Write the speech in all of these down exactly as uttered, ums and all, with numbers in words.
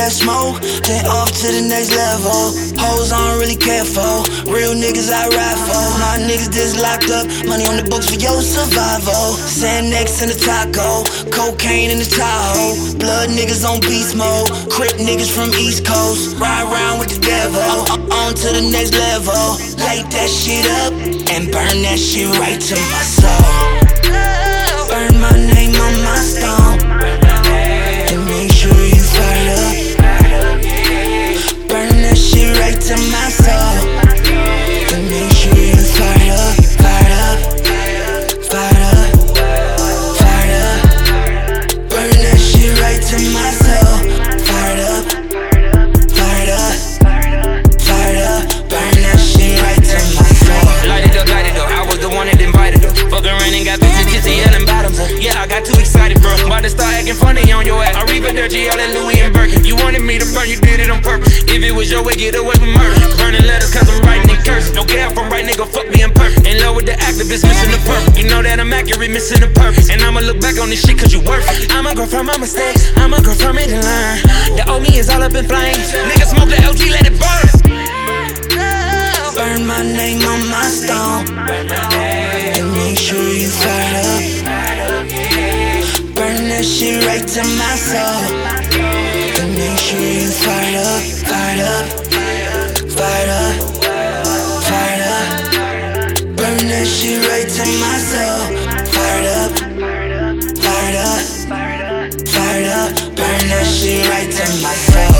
that smoke, then off to the next level. Hoes I don't really care for, real niggas I ride for. My niggas just locked up, money on the books for your survival. Sand next in the taco, cocaine in the Tahoe. Blood niggas on beast mode, Crip niggas from East Coast. Ride around with the devil, on to the next level. Light that shit up, and burn that shit right to my soul. Burn my name on my stone, and make sure you fire up. Burn that shit right to my soul, and make sure you fire up, fire up, fire up, fire up. Burn that shit right to my soul, fired up, fired up, fired up. Burn that shit right to my soul. Light it up, light it up. I was the one that invited her. Fuck around and got busy, dizzy, and bottoms. Yeah, I got too excited, bro. About to start acting funny on your ass. I read the dirty, all that Louis and Birkin. You wanted me to burn, you did it on purpose. If it was your way, get away from murder. Burning letters, cause I'm writing in curse. Don't care if I'm right, nigga, fuck being perfect. In love with the activist, missing the purpose. You know that I'm accurate, missing the purpose. And I'ma look back on this shit, cause you worth it. I'ma grow from my mistakes, I'ma grow from it and learn. The old me is all up in flames. Nigga smoke the L G, let it burn. Burn my name on my stone, and make sure you fire up. Burn that shit right to my soul, and make sure you fire up, fire up, fire up, fire up. Burn that shit right to my soul, fired up, fired up, fired up. Burn that shit right to my soul.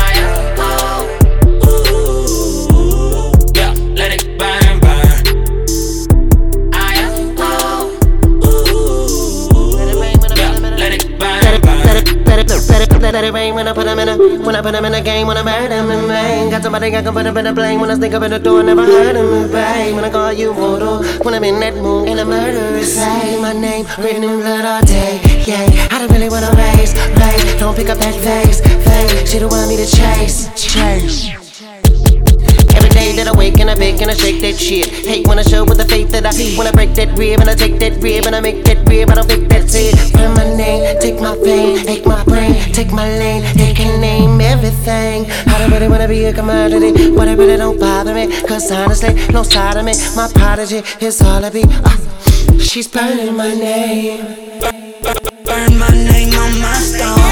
Let it rain when I put them in a, when I put them in a game, when I murder them in vain. Got somebody I can put up in a plane. When I sneak up in the door, never heard them in vain. When I call you photo, when I'm in that mood, and a murderer say my name written in blood all day. Yeah, I don't really wanna raise, raise. Don't pick up that face, face. She don't want me to chase, chase. Every day that I wake and I bake and I shake that shit. Hate when I show with the faith that I when I break that rib and I take that rib and I make that rib. I don't fake that shit. Burn my name, take my fame, take my brain, take my lane, they can name everything. I don't really wanna be a commodity, but it really don't bother me. Cause honestly, no side of me, my prodigy is all I be. Uh, she's burning my name. Burn my name on my stone.